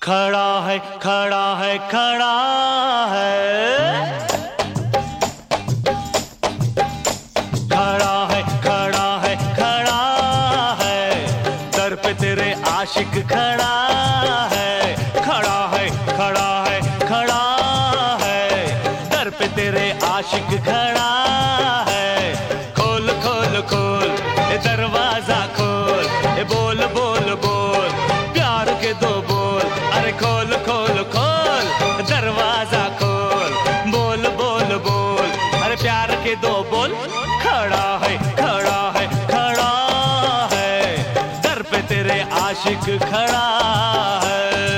खड़ा है खड़ा है खड़ा है, खड़ा है खड़ा है खड़ा है, दर पे तेरे आशिक खड़ा है। खड़ा है खड़ा है खड़ा है, दर पे तेरे आशिक खड़ा है। खोल खोल खोल ए दरवाजा खोल, ए बोल बोल बोल प्यार के दो बोल। अरे खोल खोल खोल दरवाजा खोल, बोल बोल बोल अरे प्यार के दो बोल। खड़ा है खड़ा है खड़ा है, दर पे तेरे आशिक खड़ा है।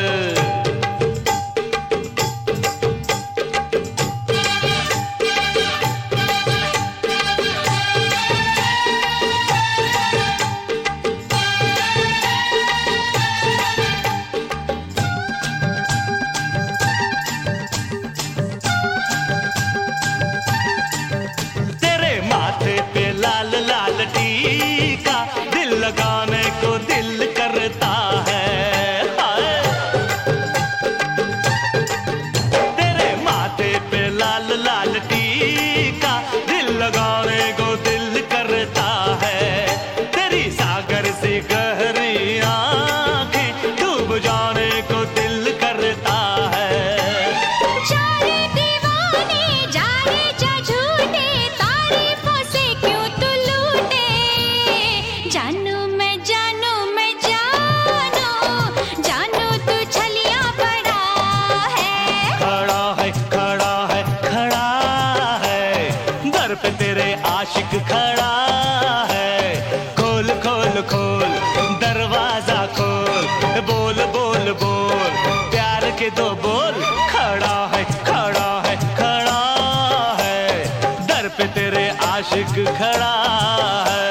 लाल लाल टीका दिल लगाने को दिल करता है। तेरे माथे पे लाल लाल टीका दिल लगाने को दिल करता है। तेरी सागर सी गहरी आंखें डूब जाने को दिल करता है। पे तेरे आशिक खड़ा है। खोल खोल खोल दरवाजा खोल, बोल बोल बोल प्यार के दो बोल। खड़ा है खड़ा है खड़ा है, दर पे तेरे आशिक खड़ा है।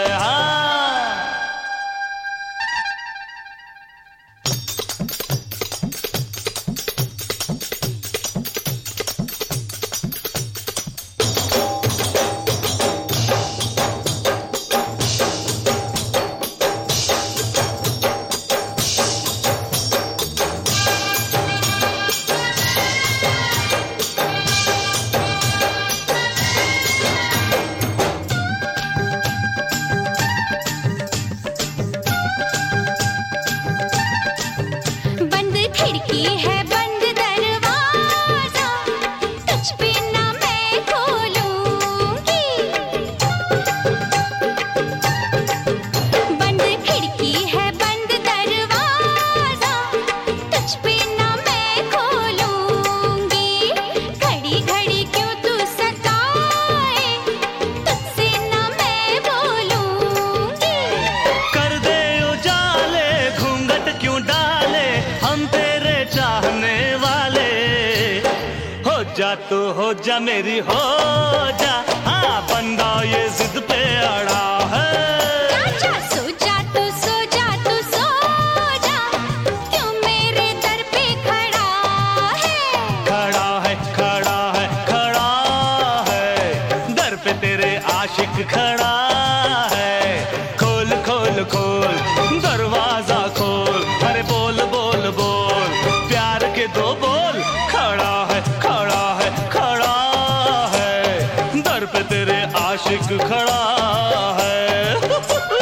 खिड़की है बंद दरवाजा, तुझ पे ना मैं खोलूंगी। बंद खिड़की है बंद दरवाजा, तुझ पे ना मैं खोलूंगी। घड़ी घड़ी क्यों तू सताए, तुझसे ना मैं बोलूंगी। कर दे उजाले घूंघट क्यों डाले, हम तेरे चाहने वाले। हो जा मेरी हो जा, हाँ बंदा ये जिद पे अड़ा है। जा सो जा तू सो जा तू सो जा, क्यों मेरे दर पे खड़ा है। खड़ा है खड़ा है खड़ा है, दर पे तेरे आशिक खड़ा है। खोल खोल खोल दरवाजा खोल, अरे बोल बोल बोल प्यार के दो बोल। खड़ा है खड़ा है खड़ा है, दर पे तेरे आशिक खड़ा है।